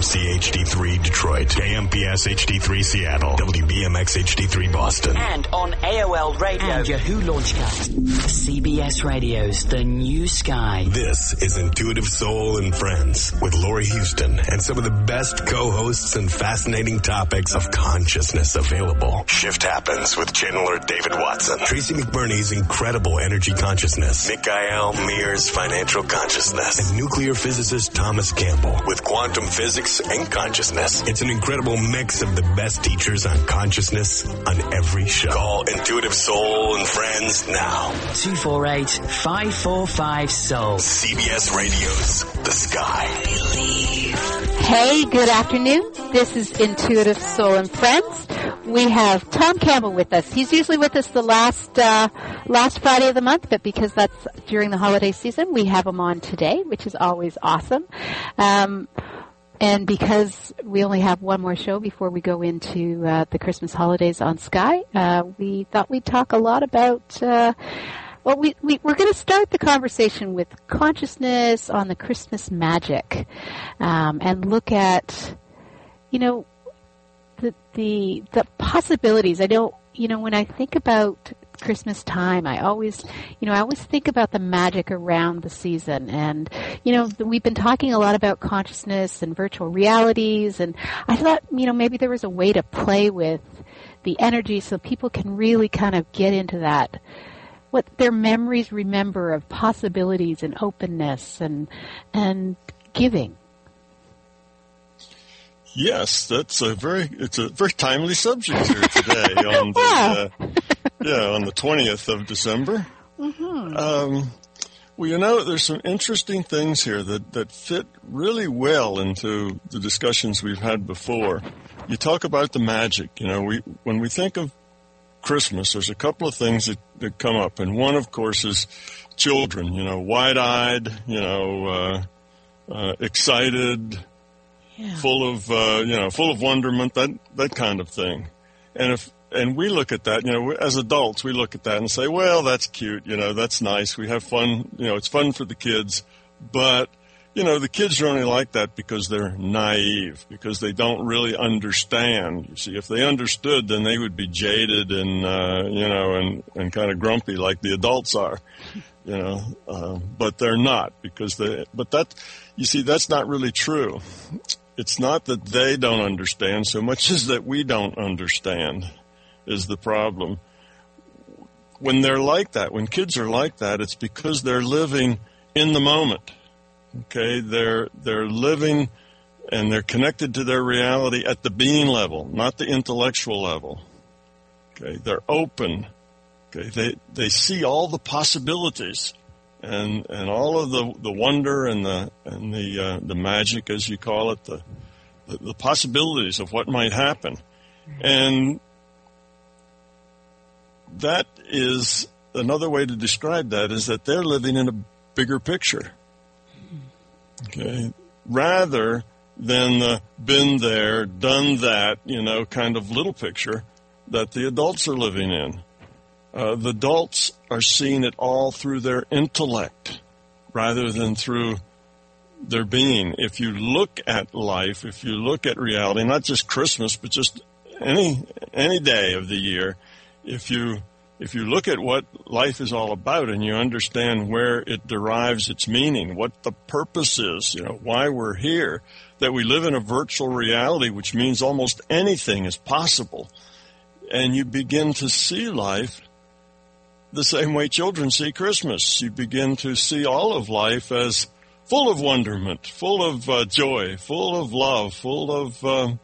KMC HD3 Detroit, KMPS HD3 Seattle, WBMX HD3 Boston. And on AOL Radio and Yahoo Launchcast. CBS Radio's The New Sky. This is Intuitive Soul and Friends with Lori Houston and some of the best co-hosts and fascinating topics of consciousness available. Shift Happens with channeler David Watson. Tracy McBurney's incredible energy consciousness. Mikhail Mir's financial consciousness. And nuclear physicist Thomas Campbell with quantum physics and consciousness. It's an incredible mix of the best teachers on consciousness on every show. Call Intuitive Soul and Friends now. 248-545-SOUL. CBS Radio's The Sky. Hey, good afternoon. This is Intuitive Soul and Friends. We have Tom Campbell with us. He's usually with us the last Friday of the month, but because that's during the holiday season, we have him on today, which is always awesome. And because we only have one more show before we go into the Christmas holidays on Sky, we thought we'd talk a lot about we're going to start the conversation with consciousness on the Christmas magic, and look at, the possibilities. I don't, when I think about Christmas time, I always think about the magic around the season. And, we've been talking a lot about consciousness and virtual realities, and I thought, maybe there was a way to play with the energy so people can really kind of get into that, what their memories remember of possibilities and openness and giving. Yes, it's a very timely subject here today on the 20th of December. Mm-hmm. There's some interesting things here that fit really well into the discussions we've had before. You talk about the magic. When we think of Christmas, there's a couple of things that come up, and one, of course, is children. Wide-eyed, excited. Yeah. Full of wonderment, that kind of thing. And we look at that, as adults, we look at that and say, well, that's cute, that's nice. We have fun, it's fun for the kids. But, the kids are only like that because they're naive, because they don't really understand. You see, if they understood, then they would be jaded and kind of grumpy like the adults are, but they're not that's not really true. It's not that they don't understand so much as that we don't understand is the problem. When they're like that, when kids are like that, it's because they're living in the moment. Okay, they're living and they're connected to their reality at the being level, not the intellectual level. Okay, they're open. Okay, they see all the possibilities and all of the wonder and the magic, as you call it, the possibilities of what might happen. And that is another way to describe that, is that they're living in a bigger picture. Okay, rather than the been there, done that, kind of little picture that the adults are living in. The adults are seeing it all through their intellect rather than through their being. If you look at life, if you look at reality, not just Christmas, but just any day of the year, if you look at what life is all about and you understand where it derives its meaning, what the purpose is, why we're here, that we live in a virtual reality, which means almost anything is possible, and you begin to see life the same way children see Christmas. You begin to see all of life as full of wonderment, full of joy, full of love, full of,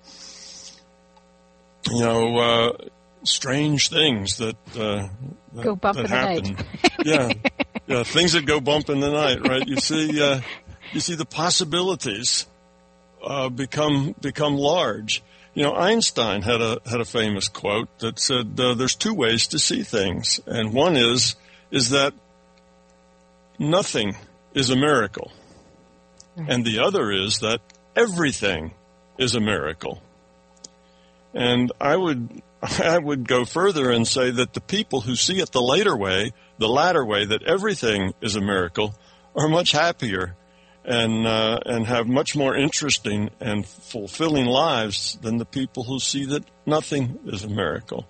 strange things that go bump in happen. The night. Yeah, things that go bump in the night, right? You see the possibilities become large. Einstein had a famous quote that said, "There's two ways to see things, and one is that nothing is a miracle, and the other is that everything is a miracle." And I would go further and say that the people who see it the latter way, that everything is a miracle, are much happier and have much more interesting and fulfilling lives than the people who see that nothing is a miracle.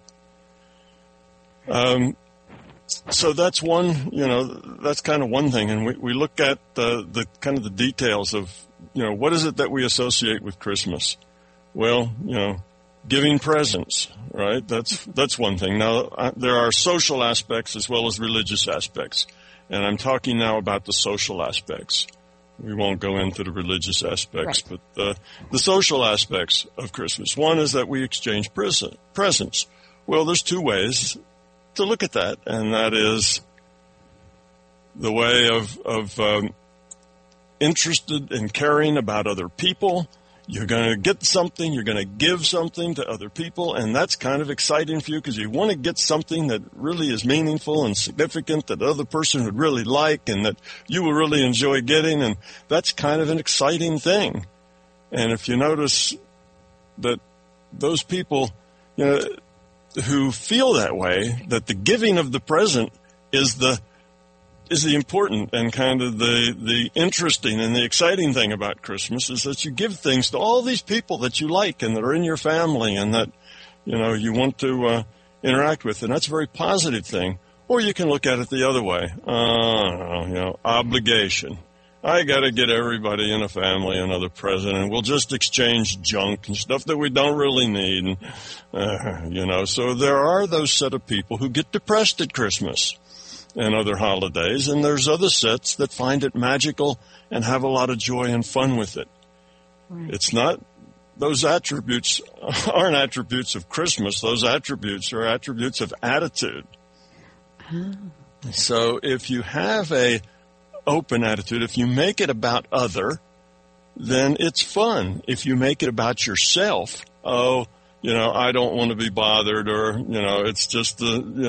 So that's one, that's kind of one thing. And we look at the kind of the details of, what is it that we associate with Christmas? Well, giving presents, right? That's one thing. Now, there are social aspects as well as religious aspects. And I'm talking now about the social aspects. We won't go into the religious aspects, right. But the social aspects of Christmas. One is that we exchange presents. Well, there's two ways to look at that, and that is the way of interested in caring about other people. You're going to get something, you're going to give something to other people, and that's kind of exciting for you because you want to get something that really is meaningful and significant that the other person would really like and that you will really enjoy getting, and that's kind of an exciting thing. And if you notice that those people, who feel that way, that the giving of the present is the important and kind of the interesting and the exciting thing about Christmas is that you give things to all these people that you like and that are in your family and that, you want to interact with. And that's a very positive thing. Or you can look at it the other way. Obligation. I got to get everybody in a family another present, and we'll just exchange junk and stuff that we don't really need. And, so there are those set of people who get depressed at Christmas and other holidays, and there's other sets that find it magical and have a lot of joy and fun with it. Right. It's not, those attributes aren't attributes of Christmas. Those attributes are attributes of attitude. Oh. So if you have a open attitude, if you make it about other, then it's fun. If you make it about yourself, I don't want to be bothered, or, it's just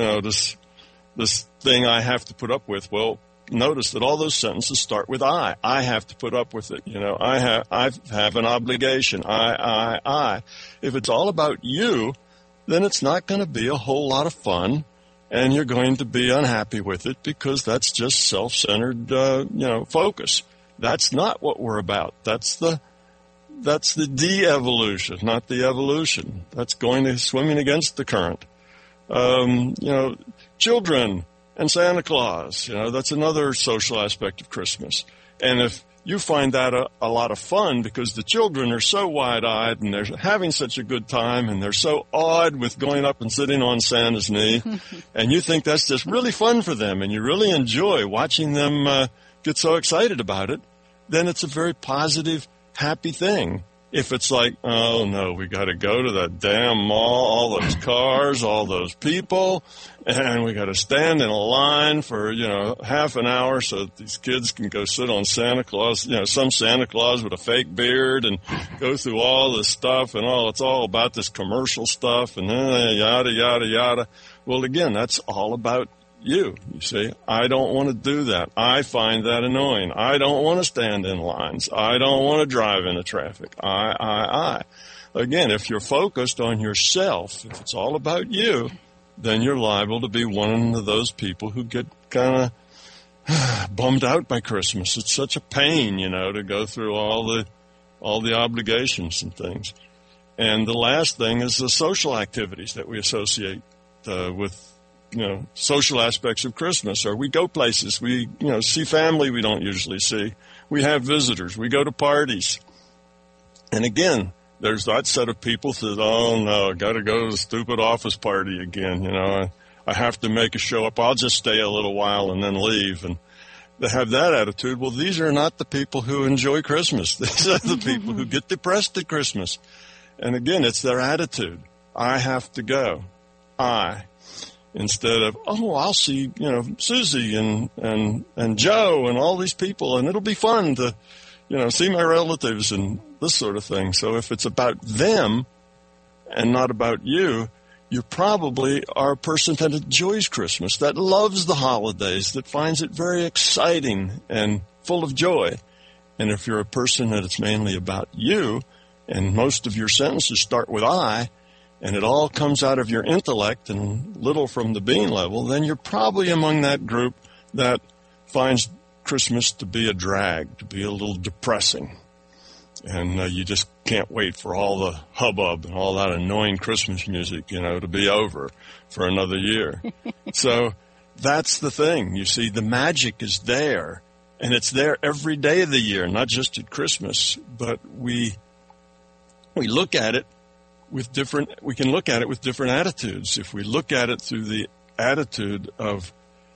this thing I have to put up with. Well, notice that all those sentences start with I. I have to put up with it. I have an obligation. I. If it's all about you, then it's not going to be a whole lot of fun, and you're going to be unhappy with it because that's just self-centered, focus. That's not what we're about. That's the de-evolution, not the evolution. That's swimming against the current. Children and Santa Claus, that's another social aspect of Christmas. And if you find that a lot of fun because the children are so wide-eyed and they're having such a good time and they're so awed with going up and sitting on Santa's knee, and you think that's just really fun for them and you really enjoy watching them get so excited about it, then it's a very positive, happy thing. If it's like, oh, no, we got to go to that damn mall, all those cars, all those people, and we got to stand in a line for, half an hour so that these kids can go sit on Santa Claus, some Santa Claus with a fake beard and go through all this stuff and it's all about this commercial stuff and yada, yada, yada. Well, again, that's all about you see. I don't want to do that. I find that annoying. I don't want to stand in lines. I don't want to drive into traffic. I. Again, if you're focused on yourself, if it's all about you, then you're liable to be one of those people who get kind of bummed out by Christmas. It's such a pain, to go through all the obligations and things. And the last thing is the social activities that we associate with social aspects of Christmas, or we go places, we, see family we don't usually see. We have visitors. We go to parties. And again, there's that set of people that, oh no, I got to go to the stupid office party again. I have to make a show up. I'll just stay a little while and then leave. And they have that attitude. Well, these are not the people who enjoy Christmas. These are the people who get depressed at Christmas. And again, it's their attitude. I have to go. Instead of, I'll see, Susie and Joe and all these people, and it'll be fun to, see my relatives and this sort of thing. So if it's about them and not about you, you probably are a person that enjoys Christmas, that loves the holidays, that finds it very exciting and full of joy. And if you're a person that it's mainly about you, and most of your sentences start with I, and it all comes out of your intellect and little from the being level, then you're probably among that group that finds Christmas to be a drag, to be a little depressing. And you just can't wait for all the hubbub and all that annoying Christmas music, to be over for another year. So that's the thing. You see, the magic is there, and it's there every day of the year, not just at Christmas. But we look at it we can look at it with different attitudes. If we look at it through the attitude of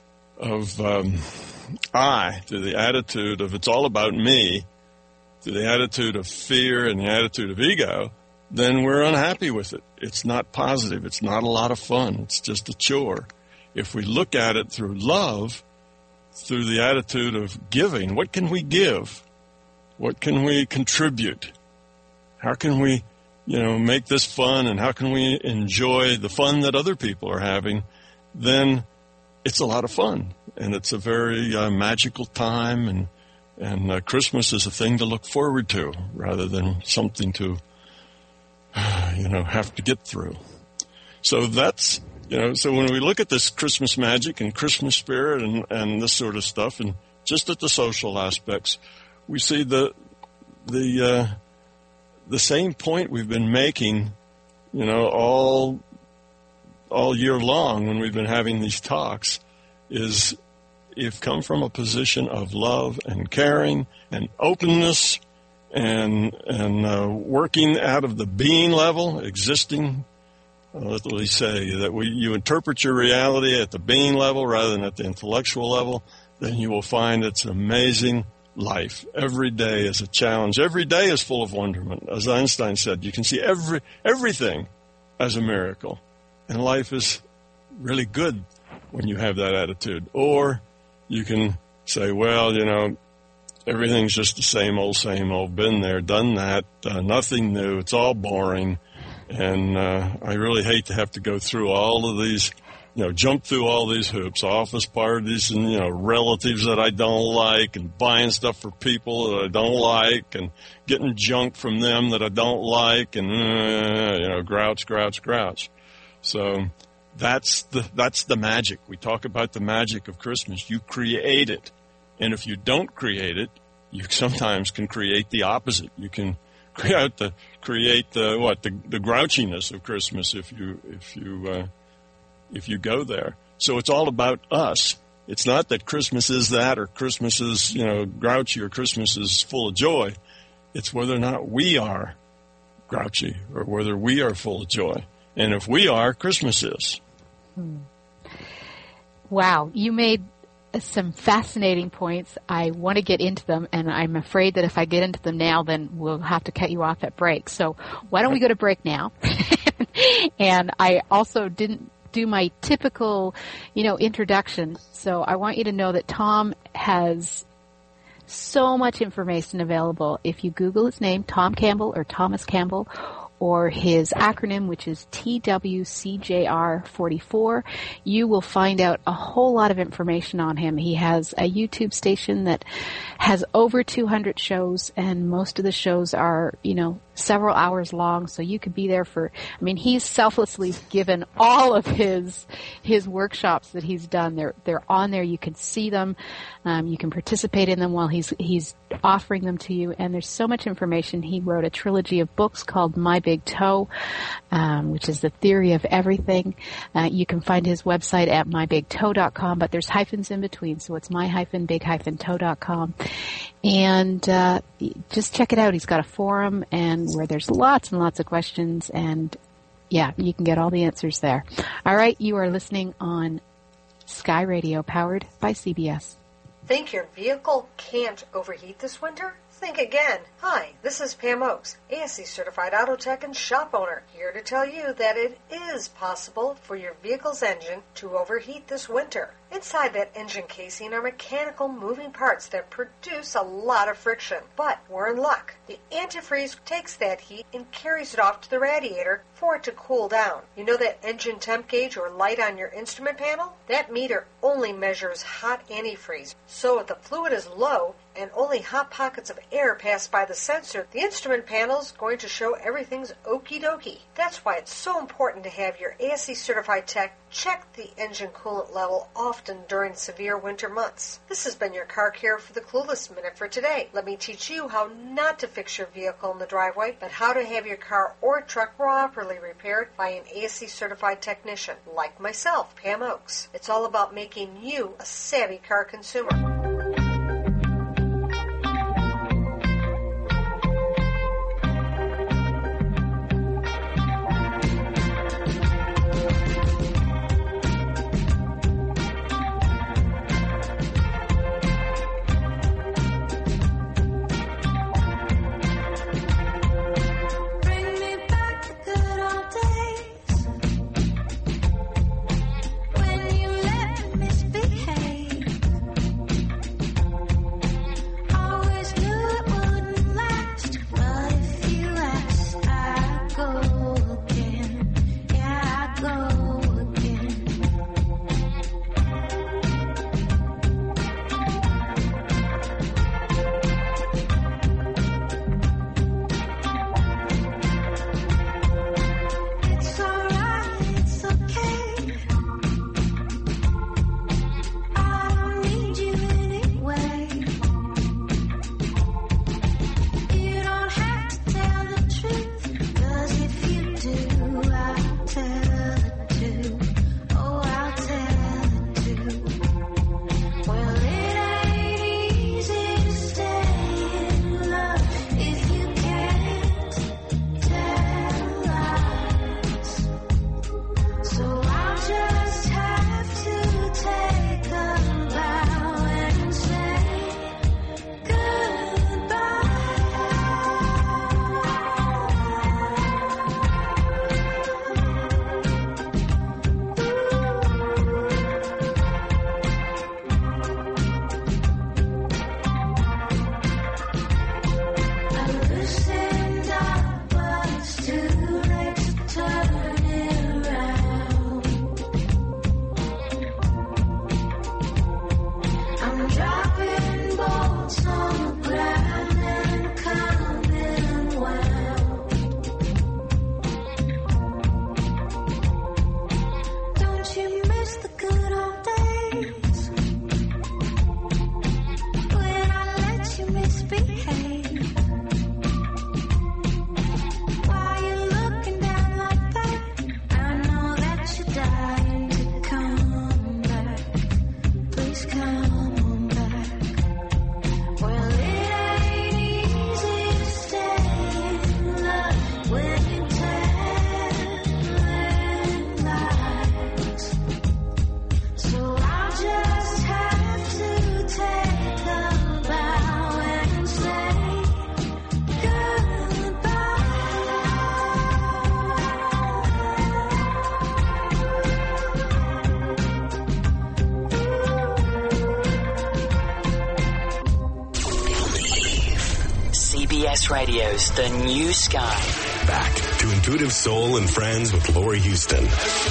I, to the attitude of it's all about me, to the attitude of fear and the attitude of ego, then we're unhappy with it. It's not positive. It's not a lot of fun. It's just a chore. If we look at it through love, through the attitude of giving, what can we give? What can we contribute? How can we, make this fun, and how can we enjoy the fun that other people are having? Then it's a lot of fun, and it's a very magical time, and Christmas is a thing to look forward to rather than something to, have to get through. So that's, so when we look at this Christmas magic and Christmas spirit and this sort of stuff, and just at the social aspects, we see the same point we've been making, all year long when we've been having these talks is you've come from a position of love and caring and openness and working out of the being level, existing. Let me say that you interpret your reality at the being level rather than at the intellectual level, then you will find it's an amazing life. Every day is a challenge. Every day is full of wonderment. As Einstein said, you can see everything as a miracle. And life is really good when you have that attitude. Or you can say, well, everything's just the same old, been there, done that, nothing new, it's all boring. And I really hate to have to go through all of these, jump through all these hoops, office parties and, relatives that I don't like, and buying stuff for people that I don't like, and getting junk from them that I don't like, and, grouch. So that's the magic. We talk about the magic of Christmas. You create it. And if you don't create it, you sometimes can create the opposite. You can create the grouchiness of Christmas if you go there. So it's all about us. It's not that Christmas is that, or Christmas is, grouchy, or Christmas is full of joy. It's whether or not we are grouchy or whether we are full of joy. And if we are, Christmas is. Wow. You made some fascinating points. I want to get into them, and I'm afraid that if I get into them now, then we'll have to cut you off at break. So why don't we go to break now? And I also didn't do my typical, introduction. So I want you to know that Tom has so much information available. If you Google his name, Tom Campbell or Thomas Campbell, or his acronym, which is TWCJR44, you will find out a whole lot of information on him. He has a YouTube station that has over 200 shows, and most of the shows are, several hours long, so you could be there he's selflessly given all of his workshops that he's done. They're on there. You can see them. You can participate in them while he's offering them to you, and there's so much information. He wrote a trilogy of books called My Big Toe, which is the theory of everything. You can find his website at mybigtoe.com, but there's hyphens in between, so it's my-big-toe.com. And just check it out. He's got a forum and where there's lots and lots of questions, and you can get all the answers there. All right, you are listening on Sky Radio, powered by CBS. Think your vehicle can't overheat this winter? Think again. Hi, this is Pam Oakes, ASE Certified Auto Tech and shop owner, here to tell you that it is possible for your vehicle's engine to overheat this winter. Inside that engine casing are mechanical moving parts that produce a lot of friction. But we're in luck. The antifreeze takes that heat and carries it off to the radiator for it to cool down. You know that engine temp gauge or light on your instrument panel? That meter only measures hot antifreeze. So if the fluid is low and only hot pockets of air pass by the sensor, the instrument panel is going to show everything's okie dokie. That's why it's so important to have your ASE Certified Tech check the engine coolant level often during severe winter months. This has been your Car Care for the Clueless Minute for today. Let me teach you how not to fix your vehicle in the driveway, but how to have your car or truck properly repaired by an ASE certified technician, like myself, Pam Oakes. It's all about making you a savvy car consumer. CBS Radio's The New Sky. Back to Intuitive Soul and Friends with Laurie Houston.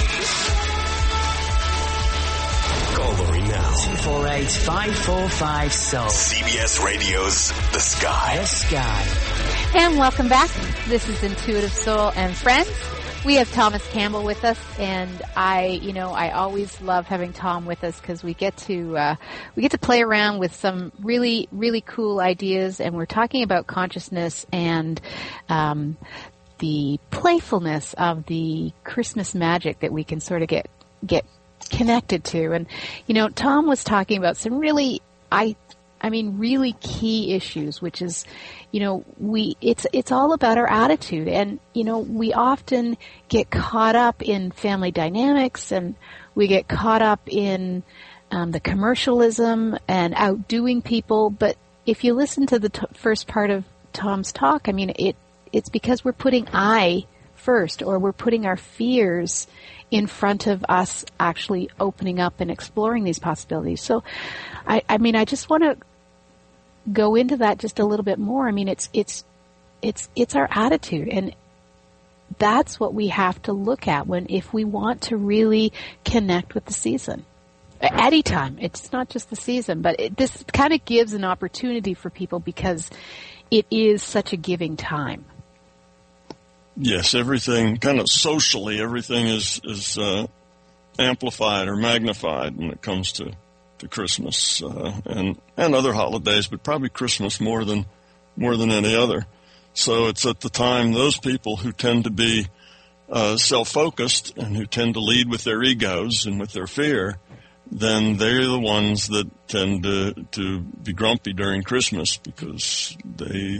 Call Laurie now. 248-545-SOUL. CBS Radio's The Sky. The Sky. And welcome back. This is Intuitive Soul and Friends. We have Thomas Campbell with us, and I always love having Tom with us because we get to play around with some really, really cool ideas, and we're talking about consciousness and the playfulness of the Christmas magic that we can sort of get connected to. And Tom was talking about some really really key issues, which is, it's all about our attitude. And, we often get caught up in family dynamics, and we get caught up in the commercialism and outdoing people. But if you listen to the first part of Tom's talk, it's because we're putting I first, or we're putting our fears in front of us actually opening up and exploring these possibilities. So, I just want to go into that just a little bit more. It's our attitude, and that's what we have to look at if we want to really connect with the season. Any time. It's not just the season, but this kind of gives an opportunity for people because it is such a giving time. Yes, everything kind of socially, everything is amplified or magnified when it comes to Christmas and other holidays, but probably Christmas more than any other. So it's at the time those people who tend to be self-focused and who tend to lead with their egos and with their fear, then they're the ones that tend to be grumpy during Christmas because they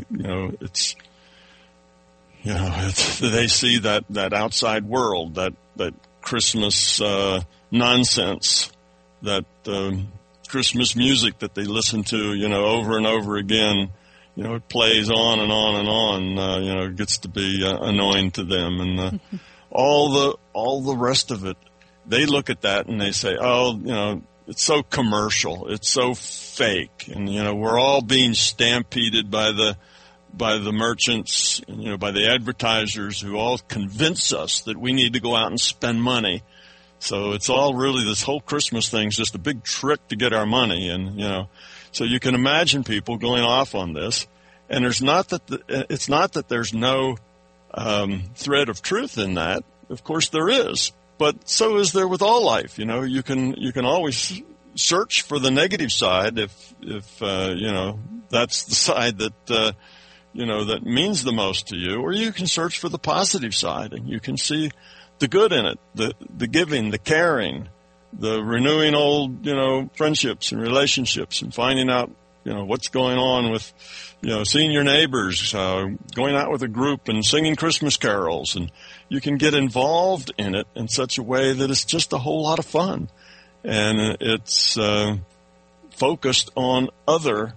see that outside world, that Christmas nonsense, that Christmas music that they listen to, over and over again. It plays on and on and on. It gets to be annoying to them, and all the rest of it. They look at that and they say, "Oh, it's so commercial. It's so fake," and we're all being stampeded by the merchants, by the advertisers who all convince us that we need to go out and spend money. So it's all really, this whole Christmas thing's just a big trick to get our money, and so you can imagine people going off on this, and it's not that there's no thread of truth in that. Of course there is, but so is there with all life. You can always search for the negative side if that's the side that that means the most to you, or you can search for the positive side and you can see the good in it, the giving, the caring, the renewing old, friendships and relationships, and finding out, what's going on with, seeing your neighbors, going out with a group and singing Christmas carols. And you can get involved in it in such a way that it's just a whole lot of fun. And it's focused on other,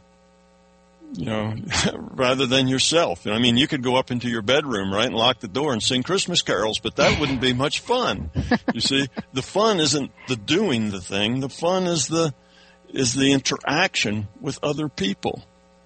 rather than yourself. You could go up into your bedroom, right, and lock the door and sing Christmas carols, but that wouldn't be much fun. You see, the fun isn't the doing the thing. The fun is the interaction with other people.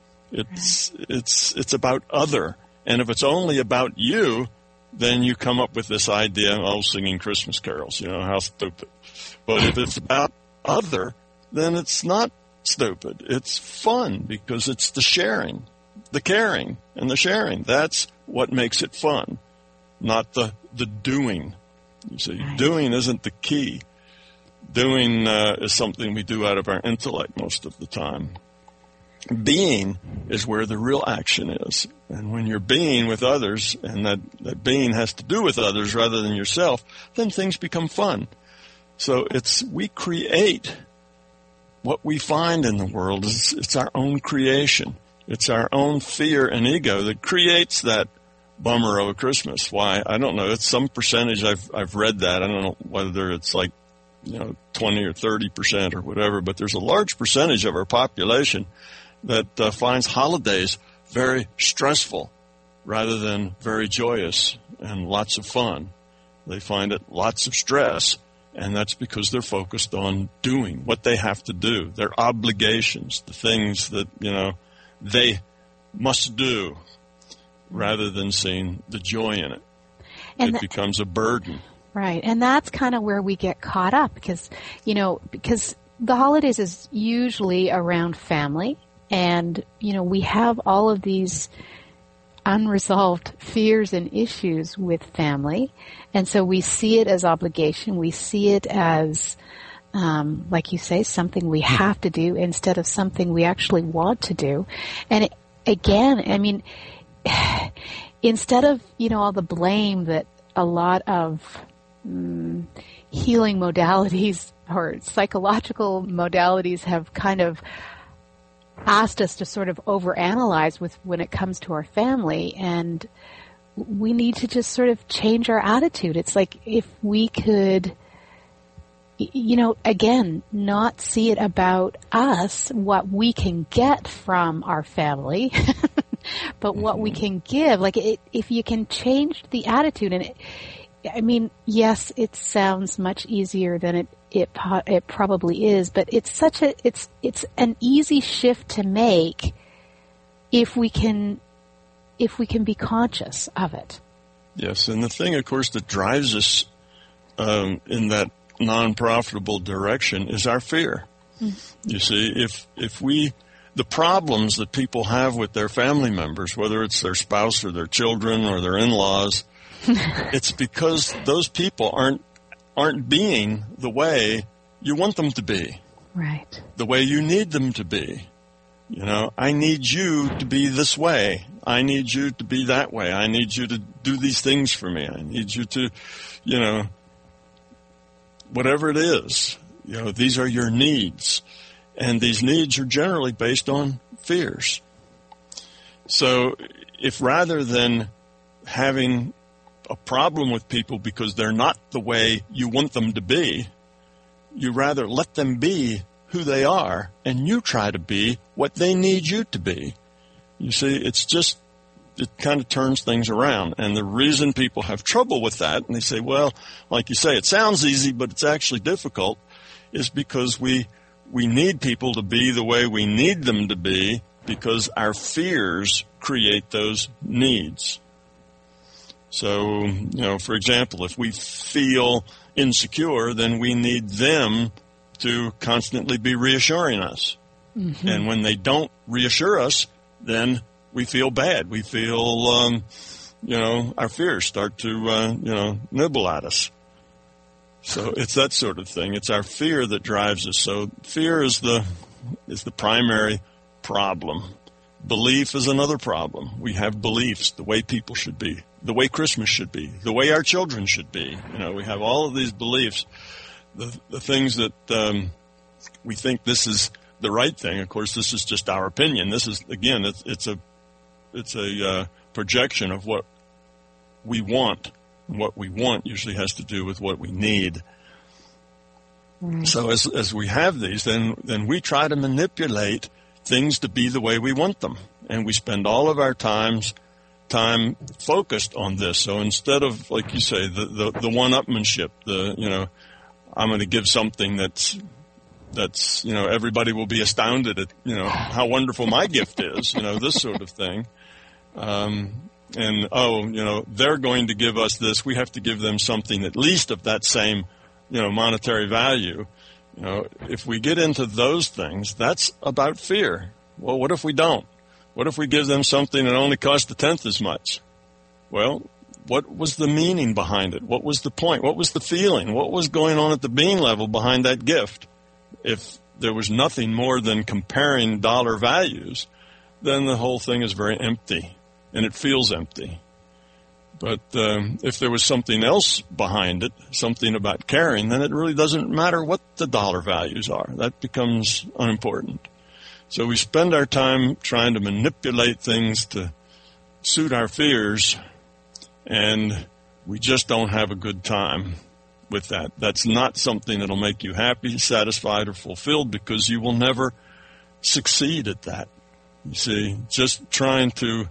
It's about other. And if it's only about you, then you come up with this idea, singing Christmas carols, how stupid. But if it's about other, then it's not stupid. It's fun because it's the sharing, the caring, and the sharing. That's what makes it fun, not the doing. You see, doing isn't the key. Doing is something we do out of our intellect most of the time. Being is where the real action is. And when you're being with others, and that being has to do with others rather than yourself, then things become fun. So we create what we find in the world. It's our own creation. It's our own fear and ego that creates that bummer of a Christmas. Why? I don't know. It's some percentage. I've read that. I don't know whether it's like 20 or 30% or whatever, but there's a large percentage of our population that finds holidays very stressful rather than very joyous and lots of fun. They find it lots of stress, and that's because they're focused on doing what they have to do, their obligations, the things that, they must do, rather than seeing the joy in it. And it becomes a burden. Right. And that's kind of where we get caught up because the holidays is usually around family, and, we have all of these unresolved fears and issues with family. And so we see it as obligation. We see it as, like you say, something we have to do instead of something we actually want to do. And instead of, all the blame that a lot of healing modalities or psychological modalities have kind of asked us to sort of overanalyze when it comes to our family, and we need to just sort of change our attitude. It's like if we could, again, not see it about us, what we can get from our family, but what we can give. Like if you can change the attitude, and yes, it sounds much easier than it probably is, but it's an easy shift to make if we can be conscious of it. Yes, and the thing, of course, that drives us in that non-profitable direction is our fear. Mm-hmm. You see, the problems that people have with their family members, whether it's their spouse or their children or their in-laws, it's because those people aren't aren't being the way you want them to be. Right. The way you need them to be. You know, I need you to be this way. I need you to be that way. I need you to do these things for me. I need you to, you know, whatever it is. You know, these are your needs. And these needs are generally based on fears. So if rather than having a problem with people because they're not the way you want them to be, you rather let them be who they are, and you try to be what they need you to be. You see, it kind of turns things around. And the reason people have trouble with that, and they say, well, like you say, it sounds easy, but it's actually difficult, is because we need people to be the way we need them to be because our fears create those needs. So, you know, for example, if we feel insecure, then we need them to constantly be reassuring us. Mm-hmm. And when they don't reassure us, then we feel bad. We feel, you know, our fears start to, you know, nibble at us. So it's that sort of thing. It's our fear that drives us. So fear is the primary problem. Belief is another problem. We have beliefs, the way people should be, the way Christmas should be, the way our children should be. You know, we have all of these beliefs. The things that we think this is the right thing. Of course, this is just our opinion. This is, again, it's a projection of what we want. And what we want usually has to do with what we need. Right. So as we have these, then we try to manipulate things to be the way we want them, and we spend all of our time focused on this. So instead of, like you say, the one-upmanship, you know, I'm going to give something that's, you know, everybody will be astounded at, you know, how wonderful my gift is, you know, this sort of thing. And, oh, you know, they're going to give us this. We have to give them something at least of that same, you know, monetary value. You know, if we get into those things, that's about fear. Well, what if we don't? What if we give them something that only costs a tenth as much? Well, what was the meaning behind it? What was the point? What was the feeling? What was going on at the being level behind that gift? If there was nothing more than comparing dollar values, then the whole thing is very empty, and it feels empty. But if there was something else behind it, something about caring, then it really doesn't matter what the dollar values are. That becomes unimportant. So we spend our time trying to manipulate things to suit our fears, and we just don't have a good time with that. That's not something that'll make you happy, satisfied, or fulfilled, because you will never succeed at that. You see, just trying to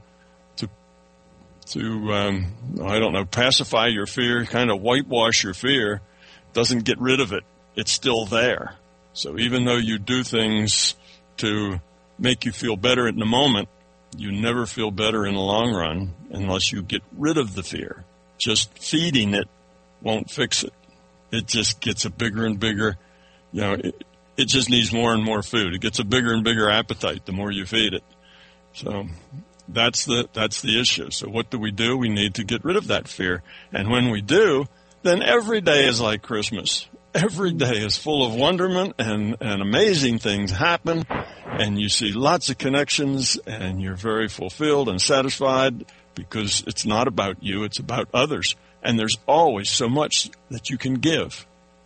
I don't know, pacify your fear, kind of whitewash your fear, doesn't get rid of it. It's still there. So even though you do things to make you feel better in the moment, you never feel better in the long run unless you get rid of the fear. Just feeding it won't fix it. It just gets a bigger and bigger, you know, it just needs more and more food. It gets a bigger and bigger appetite the more you feed it. So that's the issue. So what do? We need to get rid of that fear. And when we do, then every day is like Christmas. Every day is full of wonderment, and amazing things happen, and you see lots of connections, and you're very fulfilled and satisfied because it's not about you, it's about others. And there's always so much that you can give.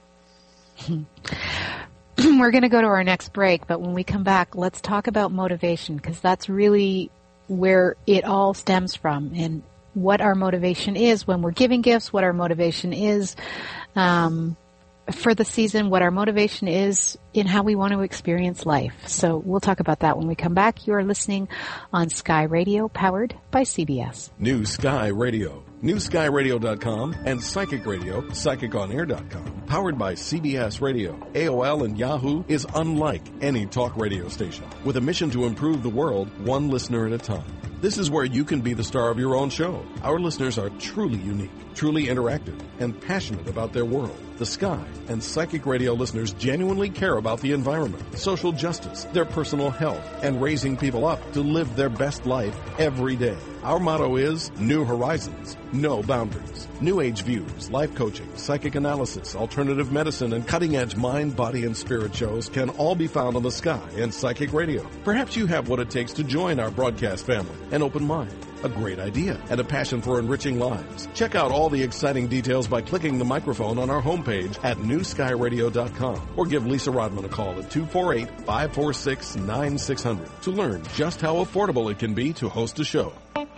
We're going to go to our next break, but when we come back, let's talk about motivation, because that's really where it all stems from, and what our motivation is when we're giving gifts, what our motivation is for the season, what our motivation is in how we want to experience life. So we'll talk about that when we come back. You're listening on Sky Radio, powered by CBS. New Sky Radio. NewSkyRadio.com and Psychic Radio, PsychicOnAir.com. Powered by CBS Radio. AOL and Yahoo is unlike any talk radio station, with a mission to improve the world one listener at a time. This is where you can be the star of your own show. Our listeners are truly unique, truly interactive, and passionate about their world. The Sky and Psychic Radio listeners genuinely care about the environment, social justice, their personal health, and raising people up to live their best life every day. Our motto is New Horizons, No Boundaries. New Age views, life coaching, psychic analysis, alternative medicine, and cutting-edge mind, body, and spirit shows can all be found on the Sky and Psychic Radio. Perhaps you have what it takes to join our broadcast family: an open mind, a great idea, and a passion for enriching lives. Check out all the exciting details by clicking the microphone on our homepage at newskyradio.com or give Lisa Rodman a call at 248-546-9600 to learn just how affordable it can be to host a show.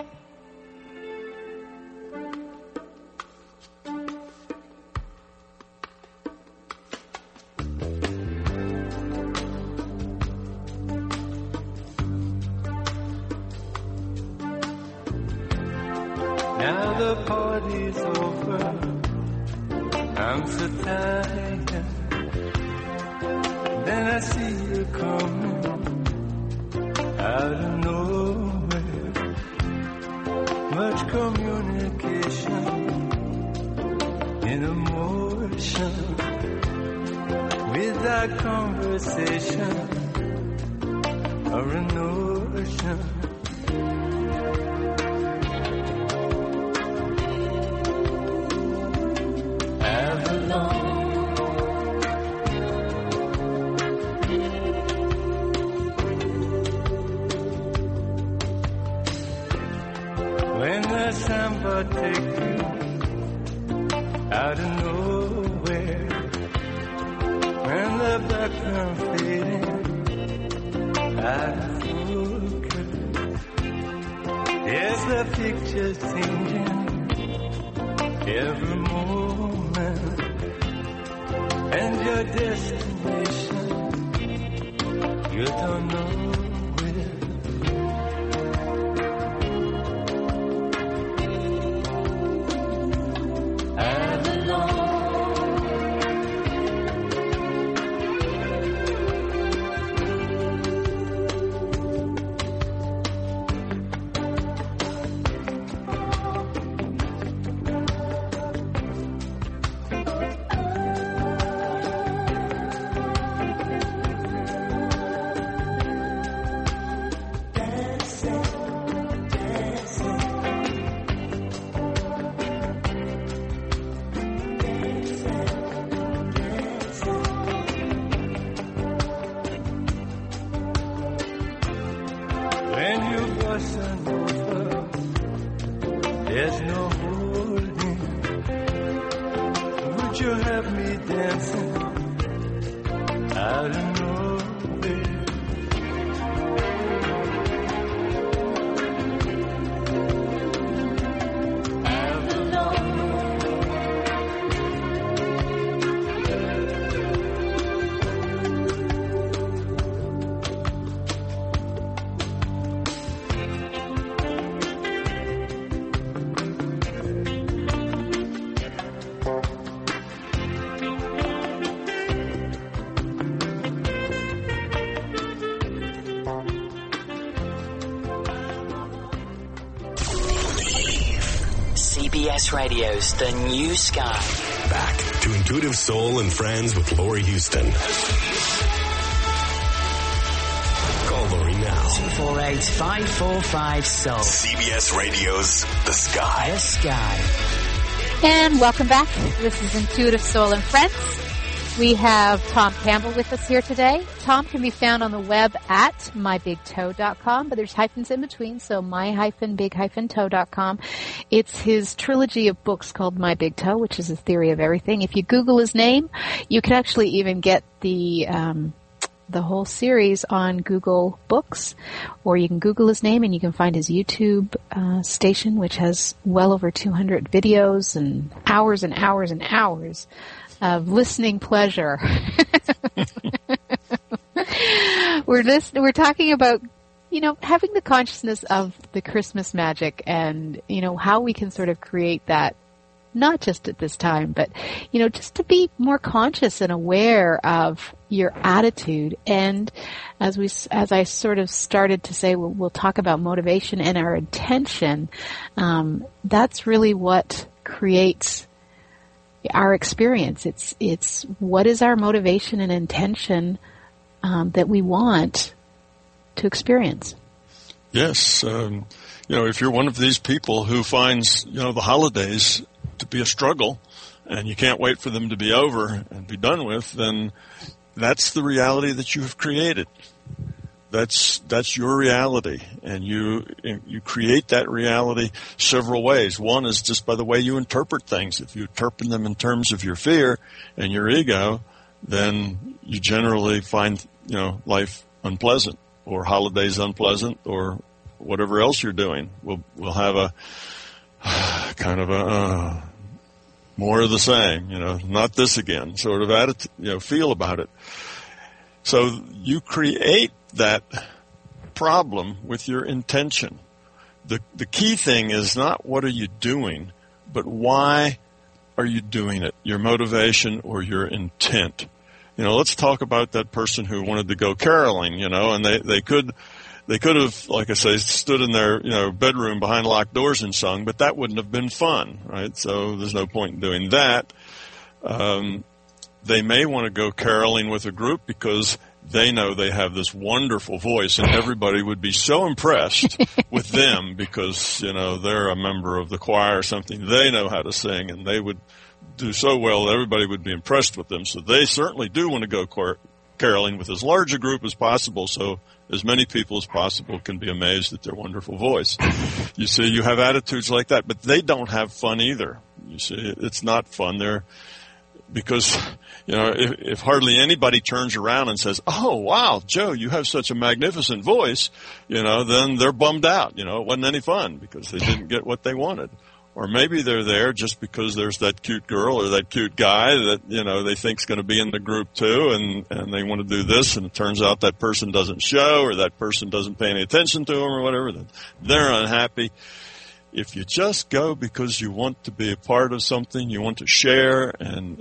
Now the party's over, I'm so tired. Then I see you coming out of nowhere. Much communication in emotion, without conversation or a notion. When the samba take you out of nowhere, when the background fading out of focus, yes, the picture's changing every moment, and your destination you don't know. When you bustin' over, there's no holding. Would you have me dancing out of nowhere? CBS Radio's The New Sky. Back to Intuitive Soul and Friends with Laurie Houston. Call Laurie now. 248-545-SOUL. CBS Radio's The Sky. The Sky. And welcome back. This is Intuitive Soul and Friends. We have Tom Campbell with us here today. Tom can be found on the web at mybigtoe.com, but there's hyphens in between, so my-big-toe.com. It's his trilogy of books called My Big Toe, which is a theory of everything. If you Google his name, you can actually even get the whole series on Google Books, or you can Google his name and you can find his YouTube station, which has well over 200 videos and hours and hours and hours of listening pleasure. We're talking about, having the consciousness of the Christmas magic and, how we can sort of create that, not just at this time, but, just to be more conscious and aware of your attitude. And as I sort of started to say, we'll talk about motivation and our intention. That's really what creates our experience. It's what is our motivation and intention that we want to experience. Yes. if you're one of these people who finds, the holidays to be a struggle and you can't wait for them to be over and be done with, then that's the reality that you have created. That's your reality, and you create that reality several ways. One is just by the way you interpret things. If you interpret them in terms of your fear and your ego, then you generally find, life unpleasant, or holidays unpleasant, or whatever else you're doing. We'll have a kind of a more of the same, not this again sort of attitude, feel about it. So you create that problem with your intention. The key thing is not what are you doing, but why are you doing it, your motivation or your intent. Let's talk about that person who wanted to go caroling, and they could have, like I say, stood in their, bedroom behind locked doors and sung, but that wouldn't have been fun, right? So there's no point in doing that. They may want to go caroling with a group because they know they have this wonderful voice, and everybody would be so impressed with them because, they're a member of the choir or something. They know how to sing, and they would do so well that everybody would be impressed with them. So they certainly do want to go caroling with as large a group as possible, so as many people as possible can be amazed at their wonderful voice. You see, you have attitudes like that, but they don't have fun either. You see, it's not fun. Because, if hardly anybody turns around and says, "Oh, wow, Joe, you have such a magnificent voice," then they're bummed out. It wasn't any fun because they didn't get what they wanted. Or maybe they're there just because there's that cute girl or that cute guy that, they think's going to be in the group too, and they want to do this, and it turns out that person doesn't show, or that person doesn't pay any attention to them or whatever, then they're unhappy. If you just go because you want to be a part of something, you want to share and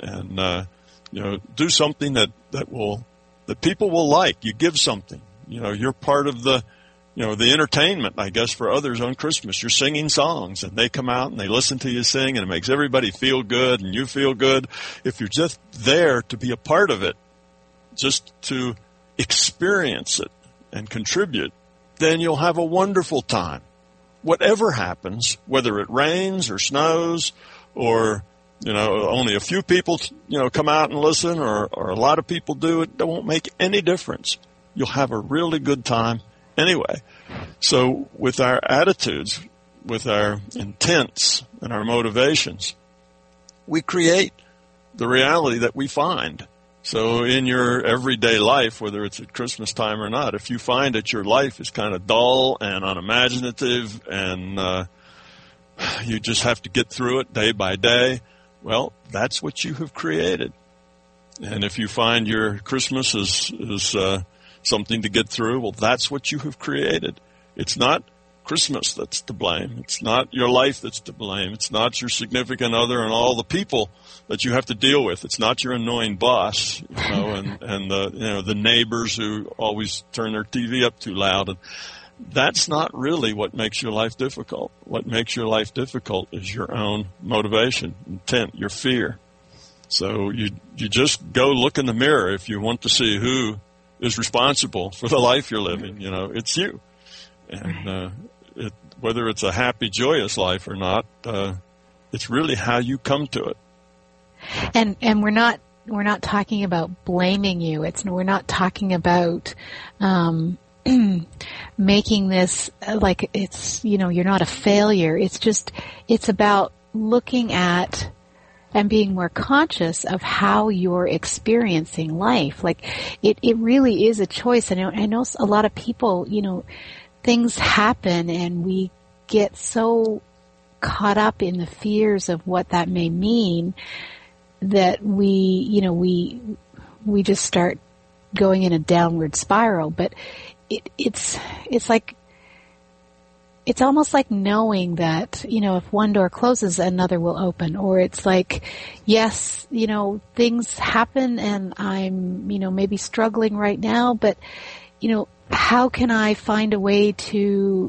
do something that people will like. You give something. You're part of the entertainment, I guess, for others on Christmas. You're singing songs, and they come out and they listen to you sing, and it makes everybody feel good, and you feel good. If you're just there to be a part of it, just to experience it and contribute, then you'll have a wonderful time. Whatever happens, whether it rains or snows or, only a few people, come out and listen or a lot of people do, it won't make any difference. You'll have a really good time anyway. So with our attitudes, with our intents and our motivations, we create the reality that we find. So in your everyday life, whether it's at Christmas time or not, if you find that your life is kind of dull and unimaginative and you just have to get through it day by day, well, that's what you have created. And if you find your Christmas is something to get through, well, that's what you have created. It's not Christmas that's to blame. It's not your life that's to blame. It's not your significant other and all the people that you have to deal with. It's not your annoying boss, and the neighbors who always turn their TV up too loud. And that's not really what makes your life difficult. What makes your life difficult is your own motivation, intent, your fear. So you just go look in the mirror if you want to see who is responsible for the life you're living. It's you. And whether it's a happy, joyous life or not, it's really how you come to it. And we're not talking about blaming you. We're not talking about making this like it's you're not a failure. It's about looking at and being more conscious of how you're experiencing life. Like it really is a choice. I know a lot of people, things happen and we get so caught up in the fears of what that may mean that we just start going in a downward spiral. But it's almost like knowing that, if one door closes, another will open. Or it's like, yes, things happen and I'm, maybe struggling right now, but, how can I find a way to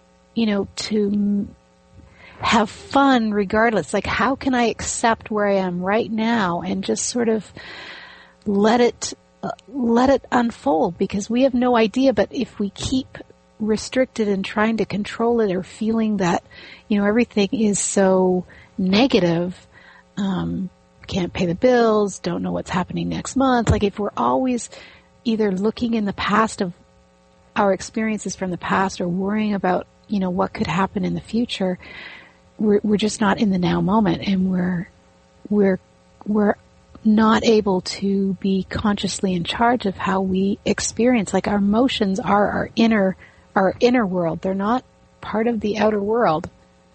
have fun regardless? Like, how can I accept where I am right now and just sort of let it unfold? Because we have no idea, but if we keep restricted and trying to control it, or feeling that, everything is so negative, can't pay the bills, don't know what's happening next month. Like, if we're always either looking in the past of our experiences from the past, or worrying about, what could happen in the future, we're just not in the now moment, and we're not able to be consciously in charge of how we experience. Like, our emotions are our inner world. They're not part of the outer world.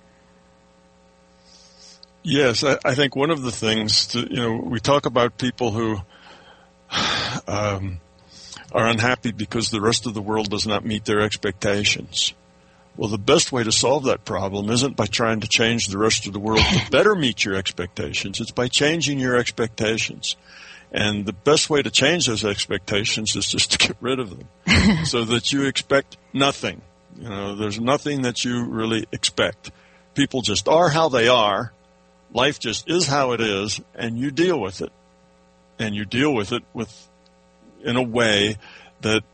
Yes, I think one of the things, we talk about people who are unhappy because the rest of the world does not meet their expectations. Well, the best way to solve that problem isn't by trying to change the rest of the world to better meet your expectations. It's by changing your expectations. And the best way to change those expectations is just to get rid of them so that you expect nothing. There's nothing that you really expect. People just are how they are. Life just is how it is, and you deal with it. And you deal with it in a way that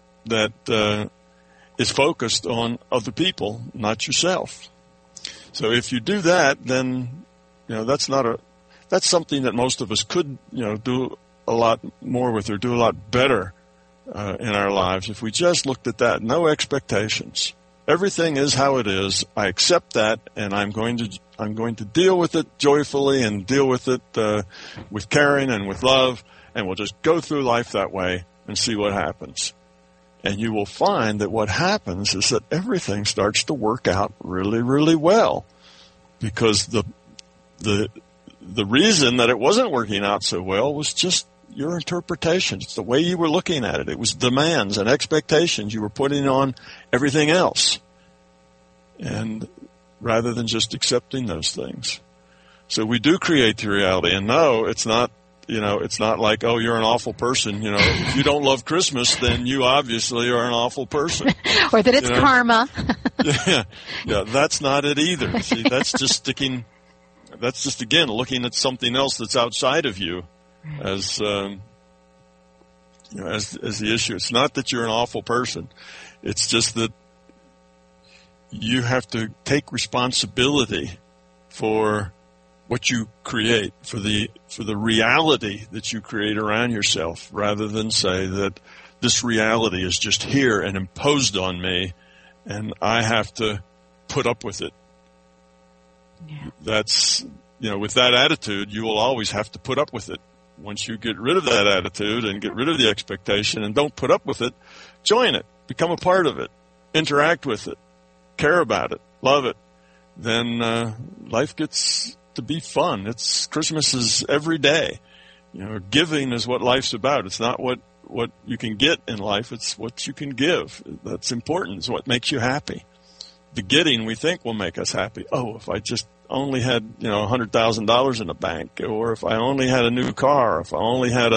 is focused on other people, not yourself. So if you do that, then that's something that most of us could do a lot more with, or do a lot better in our lives if we just looked at that. No expectations. Everything is how it is. I accept that, and I'm going to deal with it joyfully, and deal with it with caring and with love, and we'll just go through life that way and see what happens. And you will find that what happens is that everything starts to work out really, really well, because the reason that it wasn't working out so well was just your interpretation. It's the way you were looking at it. It was demands and expectations you were putting on everything else, and rather than just accepting those things. So we do create the reality. And no, it's not, it's not like, oh, you're an awful person. If you don't love Christmas, then you obviously are an awful person. Or that it's karma. Yeah, that's not it either. See, that's just again, looking at something else that's outside of you as the issue. It's not that you're an awful person. It's just that you have to take responsibility for what you create, for the reality that you create around yourself, rather than say that this reality is just here and imposed on me, and I have to put up with it. Yeah. That's, with that attitude, you will always have to put up with it. Once you get rid of that attitude and get rid of the expectation and don't put up with it, join it, become a part of it, interact with it, care about it, love it, then life gets to be fun. Christmas is every day. Giving is what life's about. It's not what you can get in life. It's what you can give. That's important. It's what makes you happy. The getting, we think, will make us happy. Oh, if I just only had, $100,000 in the bank, or if I only had a new car, or if I only had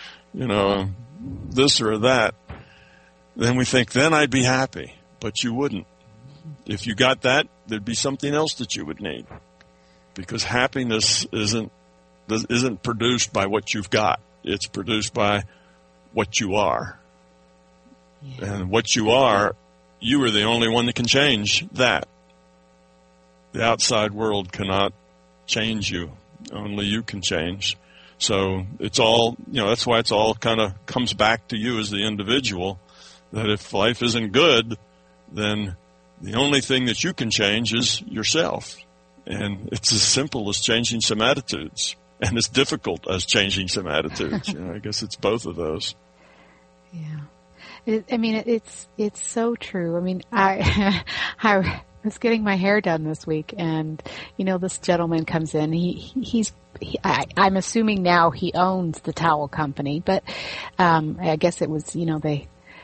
this or that, then we think, then I'd be happy. But you wouldn't. If you got that, there'd be something else that you would need. Because happiness isn't produced by what you've got. It's produced by what you are. Yeah. And what you are the only one that can change that. The outside world cannot change you. Only you can change. So it's all, that's why it's all kind of comes back to you as the individual, that if life isn't good, then the only thing that you can change is yourself. And it's as simple as changing some attitudes, and as difficult as changing some attitudes. I guess it's both of those. Yeah. It's so true. I was getting my hair done this week, and, this gentleman comes in. I'm assuming now he owns the towel company, but, I guess it was, they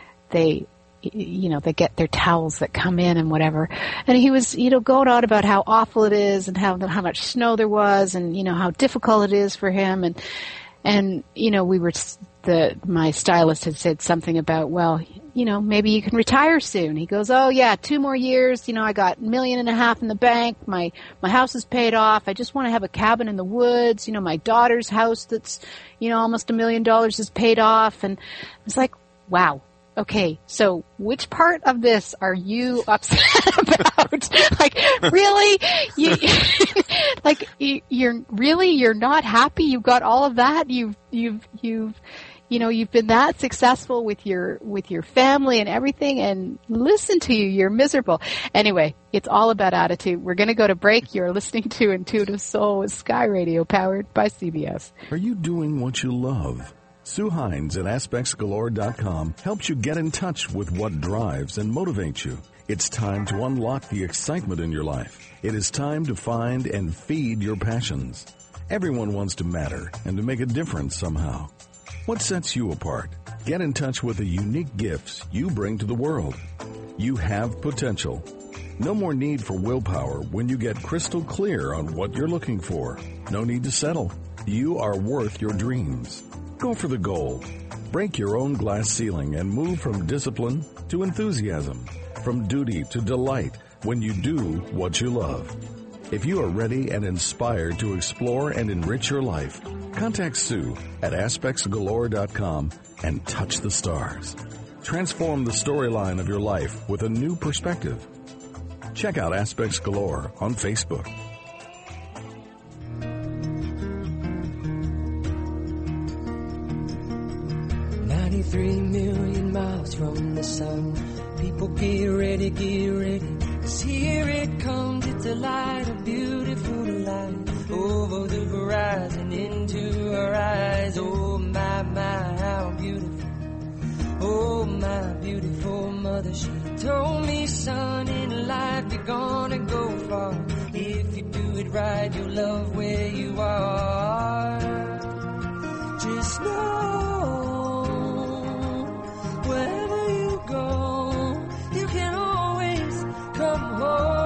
get their towels that come in and whatever. And he was, going on about how awful it is, and how much snow there was, and, how difficult it is for him. And my stylist had said something about, well, maybe you can retire soon. He goes, oh yeah, 2 more years. I got $1.5 million in the bank. My house is paid off. I just want to have a cabin in the woods. My daughter's house that's, almost $1 million is paid off. And it's like, wow. okay, so which part of this are you upset about? Like, really? You're not happy? You've got all of that? You've been that successful with your family and everything, and listen to you, you're miserable. Anyway, it's all about attitude. We're going to go to break. You're listening to Intuitive Soul with Sky Radio, powered by CBS. Are you doing what you love? Sue Hines at AspectsGalore.com helps you get in touch with what drives and motivates you. It's time to unlock the excitement in your life. It is time to find and feed your passions. Everyone wants to matter and to make a difference somehow. What sets you apart? Get in touch with the unique gifts you bring to the world. You have potential. No more need for willpower when you get crystal clear on what you're looking for. No need to settle. You are worth your dreams. Go for the gold. Break your own glass ceiling and move from discipline to enthusiasm, from duty to delight when you do what you love. If you are ready and inspired to explore and enrich your life, contact Sue at AspectsGalore.com and touch the stars. Transform the storyline of your life with a new perspective. Check out Aspects Galore on Facebook. 93 million miles from the sun. People get ready, get ready. 'Cause here it comes, it's a light, a beautiful light. Over the horizon, into our eyes. Oh my, my, how beautiful. Oh my beautiful mother, she told me, son, in life you're gonna go far. If you do it right, you'll love where you are. Just know, wherever you go, you can always come home.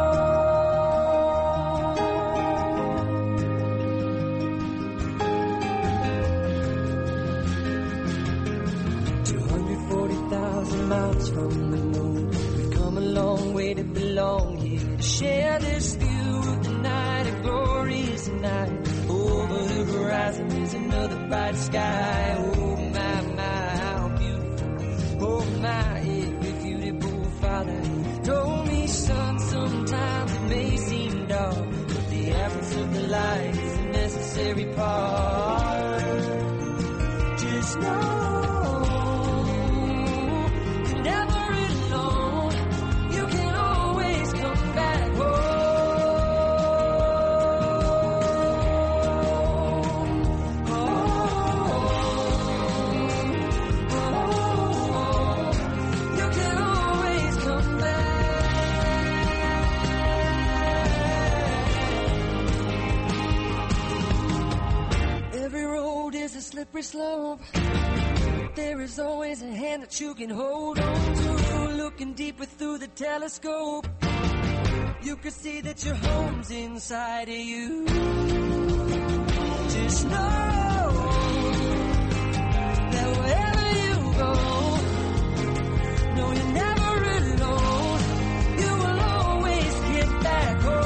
240,000 miles from the moon, we've come a long way to belong here, to share this view of the night, a glorious night. Over the horizon is another bright sky. Oh my, my, how beautiful. Oh my, if you father told me, son, sometimes it may seem dark, but the absence of the light is a necessary part. Just know you're never alone. You can always come back home. Slippery slope. There is always a hand that you can hold on to. Looking deeper through the telescope, you can see that your home's inside of you. Just know that wherever you go, no, you're never alone. You will always get back home.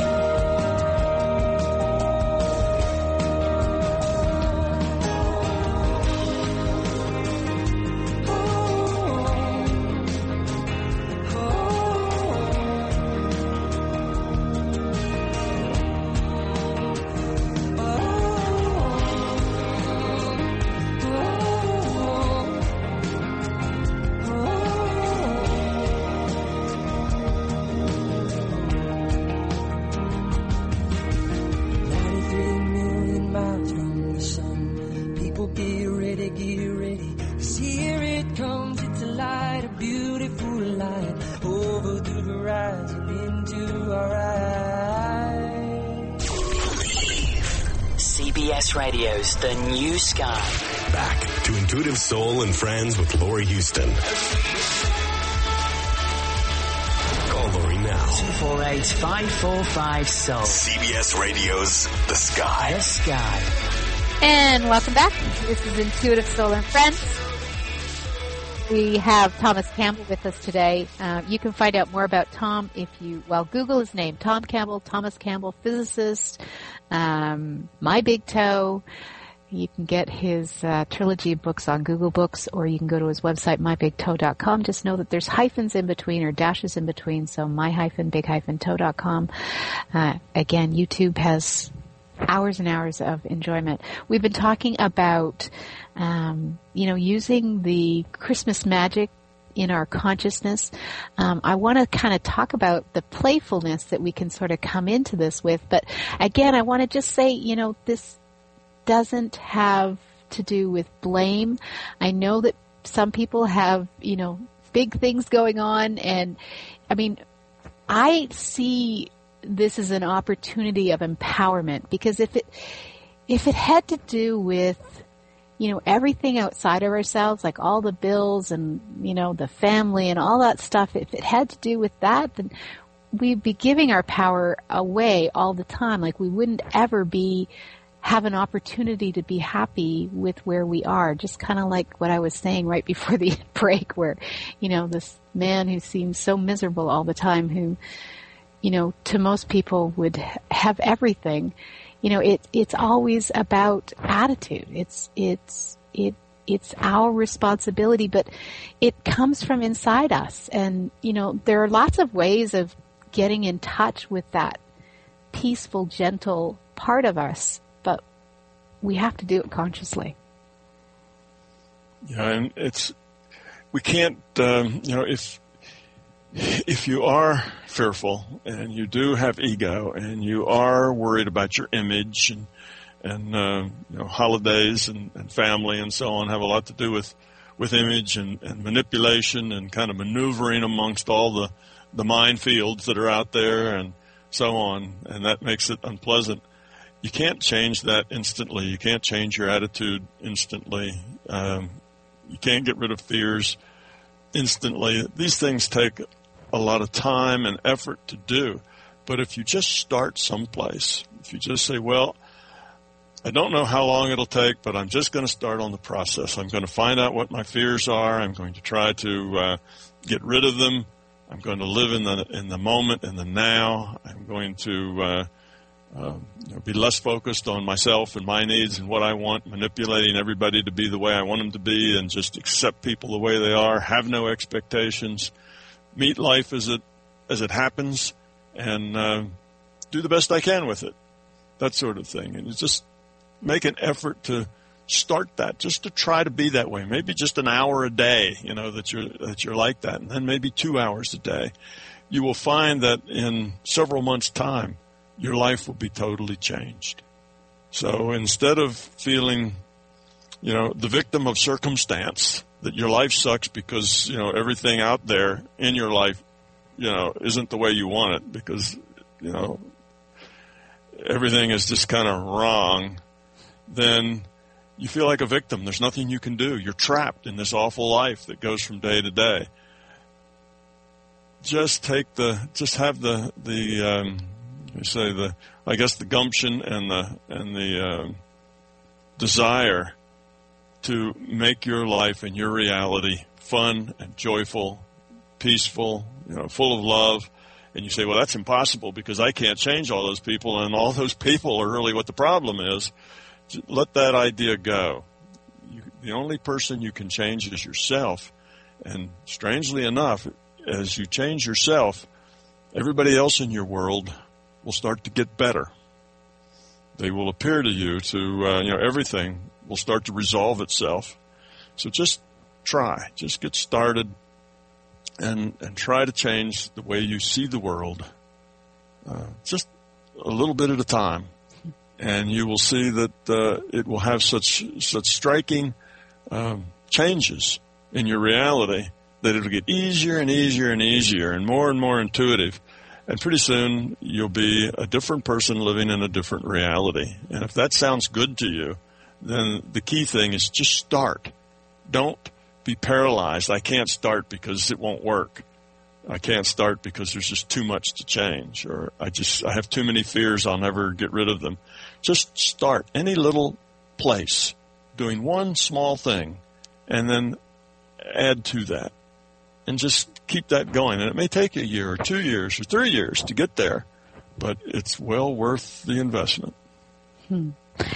CBS Radio's The New Sky. Back to Intuitive Soul and Friends with Laurie Houston. Call Laurie now. 248-545-SOUL. CBS Radio's The Sky. The Sky. And welcome back. This is Intuitive Soul and Friends. We have Thomas Campbell with us today. You can find out more about Tom if you, Google his name. Tom Campbell, Thomas Campbell, physicist, My Big Toe. You can get his trilogy of books on Google Books, or you can go to his website, mybigtoe.com. Just know that there's hyphens in between or dashes in between, so my-big-toe.com. Again, YouTube has hours and hours of enjoyment. We've been talking about, using the Christmas magic in our consciousness. I want to kind of talk about the playfulness that we can sort of come into this with. But again, I want to just say, this doesn't have to do with blame. I know that some people have, big things going on. And I mean, I see this as an opportunity of empowerment, because if it had to do with everything outside of ourselves, like all the bills and, the family and all that stuff, if it had to do with that, then we'd be giving our power away all the time. Like we wouldn't ever have an opportunity to be happy with where we are. Just kind of like what I was saying right before the break, where, this man who seems so miserable all the time, who, to most people would have everything. It's always about attitude. It's our responsibility, but it comes from inside us. And, there are lots of ways of getting in touch with that peaceful, gentle part of us, but we have to do it consciously. Yeah, and we can't, if you are fearful and you do have ego and you are worried about your image and holidays and family and so on have a lot to do with image and manipulation and kind of maneuvering amongst all the minefields that are out there and so on, and that makes it unpleasant. You can't change that instantly. You can't change your attitude instantly. You can't get rid of fears instantly. These things take a lot of time and effort to do. But if you just start someplace, if you just say, well, I don't know how long it'll take, but I'm just going to start on the process. I'm going to find out what my fears are. I'm going to try to get rid of them. I'm going to live in the moment, in the now. I'm going to be less focused on myself and my needs and what I want, manipulating everybody to be the way I want them to be, and just accept people the way they are, have no expectations, meet life as it happens, and do the best I can with it, that sort of thing. And just make an effort to start that, just to try to be that way. Maybe just an hour a day, that you're like that, and then maybe 2 hours a day. You will find that in several months' time, your life will be totally changed. So instead of feeling, the victim of circumstance, that your life sucks because, everything out there in your life, isn't the way you want it, because, everything is just kind of wrong, then you feel like a victim. There's nothing you can do. You're trapped in this awful life that goes from day to day. Just have the gumption and the desire to make your life and your reality fun and joyful, peaceful, full of love. And you say, well, that's impossible because I can't change all those people, and all those people are really what the problem is. Let that idea go. The only person you can change is yourself. And strangely enough, as you change yourself, everybody else in your world will start to get better. They will appear to you to, everything will start to resolve itself. So just try. Just get started and try to change the way you see the world. Just a little bit at a time. And you will see that it will have such striking changes in your reality that it'll get easier and easier and easier and more intuitive. And pretty soon you'll be a different person living in a different reality. And if that sounds good to you, then the key thing is just start. Don't be paralyzed. I can't start because it won't work. I can't start because there's just too much to change, or I have too many fears, I'll never get rid of them. Just start any little place, doing one small thing, and then add to that. And just keep that going. And it may take a year or 2 years or 3 years to get there, but it's well worth the investment.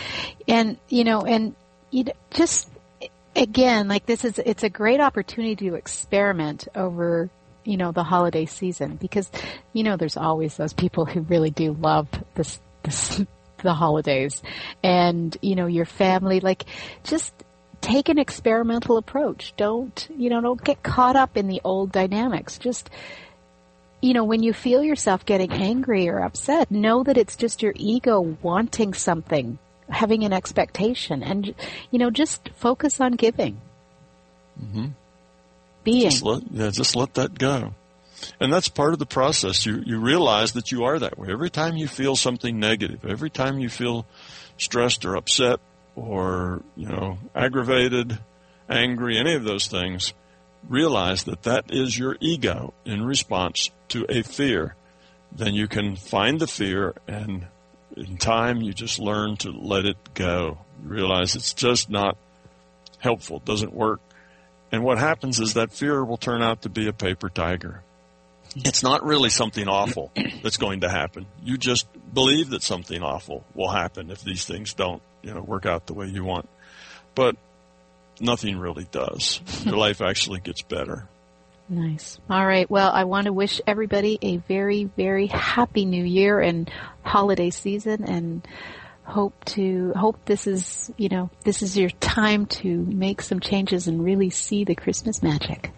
And, just, again, like it's a great opportunity to experiment over, the holiday season, because, there's always those people who really do love the holidays, and, your family, like, just take an experimental approach. Don't get caught up in the old dynamics. Just, when you feel yourself getting angry or upset, know that it's just your ego wanting something, having an expectation, and, just focus on giving. Mm-hmm. Being. Just let that go. And that's part of the process. You realize that you are that way. Every time you feel something negative, every time you feel stressed or upset or, aggravated, angry, any of those things, realize that is your ego in response to a fear. Then you can find the fear, and in time you just learn to let it go. You realize it's just not helpful, doesn't work. And what happens is that fear will turn out to be a paper tiger. It's not really something awful that's going to happen. You just believe that something awful will happen if these things don't, work out the way you want. But nothing really does. Your life actually gets better. Nice. All right. Well, I want to wish everybody a very, very happy New Year and holiday season, and hope this is your time to make some changes and really see the Christmas magic.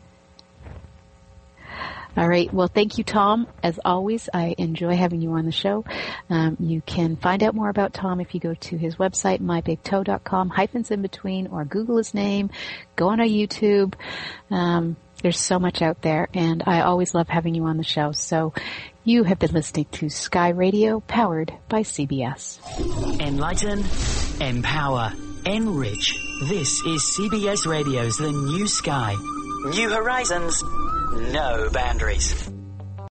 All right. Well, thank you, Tom. As always, I enjoy having you on the show. You can find out more about Tom if you go to his website, mybigtoe.com, hyphens in between, or Google his name. Go on our YouTube. There's so much out there, and I always love having you on the show. So you have been listening to Sky Radio, powered by CBS. Enlighten, empower, enrich. This is CBS Radio's The New Sky. New horizons, no boundaries.